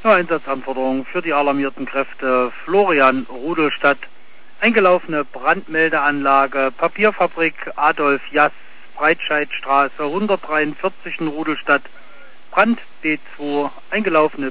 Ja, Einsatzanforderungen für die alarmierten Kräfte Florian Rudolstadt, eingelaufene Brandmeldeanlage, Papierfabrik Adolf Jass, Breitscheidstraße 143 in Rudolstadt, Brand B2, eingelaufene